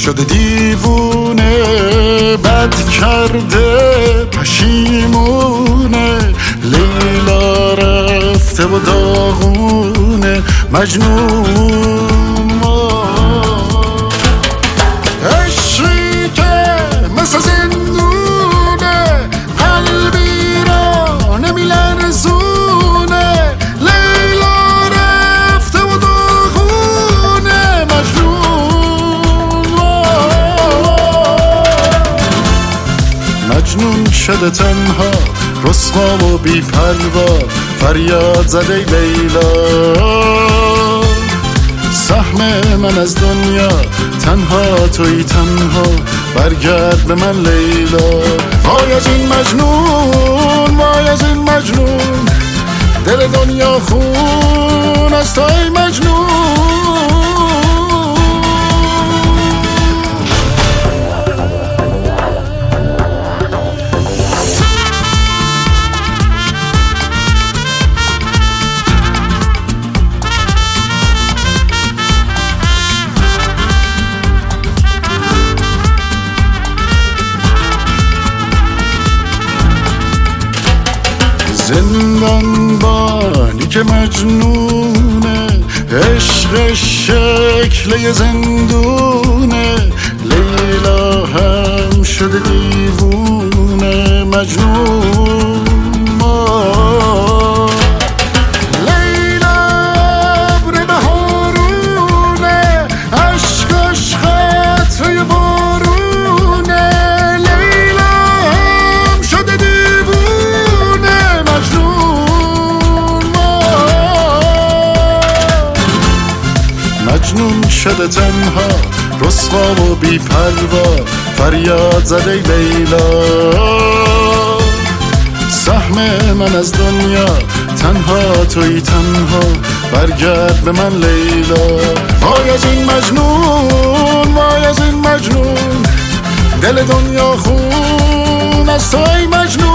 شده دیوونه، بد کرده پشیمونه. لیلا رفته و داغونه مجنون. عشقی که مثل زندونه، قلبی را نمیلرزونه. لیلا رفته و داغونه مجنون. مجنون شده تنها، رسوا و بی پروا، فریاد زده لیلا. سهم من از دنیا تنها توی تنها، برگرد به من لیلا. وای از این مجنون، وای از این مجنون، دل دنیا خون از توی مجنون. زندان بانی که مجنونه، عشق شکل زندونه. لیلا هم شده دیوونه مجنون. لیلا ابر بهارونه، عشقش قطره بارونه. لیلا هم شده دیوونه مجنون. مجنون شده تنها، رسوا و بی پروا، فریاد زده لیلا. سهم من از دنیا تنها توی تنها، برگرد به من لیلا. وای از این مجنون، وای از این مجنون، دل دنیا خون از توی مجنون.